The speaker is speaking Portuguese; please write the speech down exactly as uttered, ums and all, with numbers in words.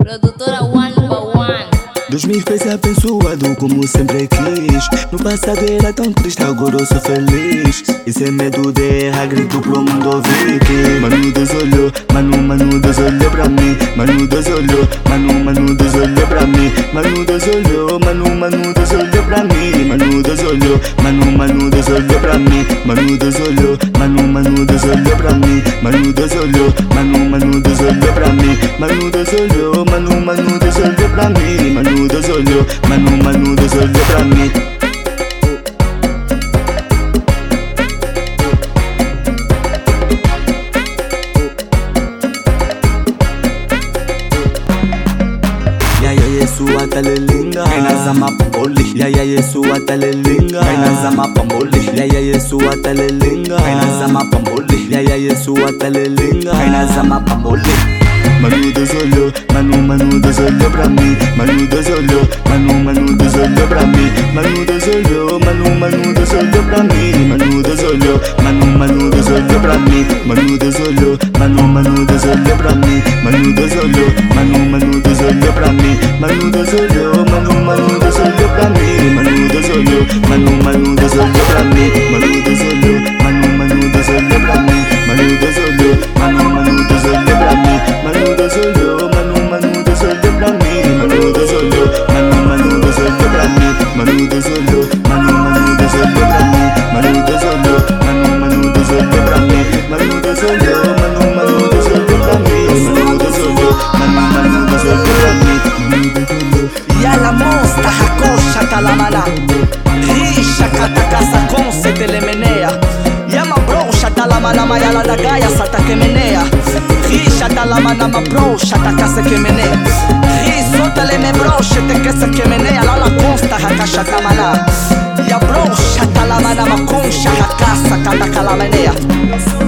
Produtora One by One. Deus me fez abençoado como sempre quis. No passado era tão triste, agora eu sou feliz. E sem medo de errar, grito pro mundo ouvir que Mano, Deus olhou, mano, mano, Deus olhou pra mim. Mano, Deus olhou, mano, mano, Deus olhou pra mim. Mano, Deus olhou, mano, mano, Deus olhou pra mim. Mano, Deus olhou, mano, mano, Deus olhou pra mim. Mano, Deus olhou, mano, mano, Deus olhou pra mim. Mano, Deus olhou, mano, mano, Deus olhou pra mim. Mano, Deus olhou, mano, mano, Deus olhou pra mim. Mano, Deus olhou, mano, mano, Deus olhou pra mim. Yaya Yesu atalelinga Kainazama pamboli Yaya Yesu atalelinga Kainazama pamboli Yaya Yesu atalelinga Kainazama pamboli Yaya Yesu atalelinga Kainazama pamboli Manu Deus olhou, manu, manu, Deus olhou pra mim. Manu Deus olhou, manu, manu, Deus olhou pra mim. Manu Deus olhou, manu, manu, Deus olhou pra mim. Manu Deus olhou, manu, manu, Deus olhou pra mim. Manu Deus olhou, manu, manu, Deus olhou pra mim. Manu Deus olhou, manu, manu, Deus olhou pra mim. Manu Deus olhou, manu, manu, Deus olhou pra mim. Manu Deus olhou, manu, manu, Deus olhou pra mim. Manu Deus olhou, manu, manu, Deus olhou pra mim. Manu Deus olhou, manu, manu, Deus olhou pra mim. Manu Deus olhou, manu, manu, Deus olhou pra mim. Manu Deus olhou, manu, manu, Deus olhou pra mim. Manu Deus olhou, manu, manu, Deus olhou pra mim. Manu Deus olhou, manu, manu, Deus olhou pra mim. Manu Deus olhou, manu, manu, Deus olhou pra mim. Manu Deus olhou, manu, manu, Deus olhou pra mim. Yala monsta hakosha talamana Risha katakasa konse telemenea Yama brosha talamana mayala da gaya sata kemenea Risha talamana ma brosha takase kemenea Riso taleme brosha tekese kemenea Lala consta hakasha tamana Ya brosha talamana ma konsha hakasa katakala menea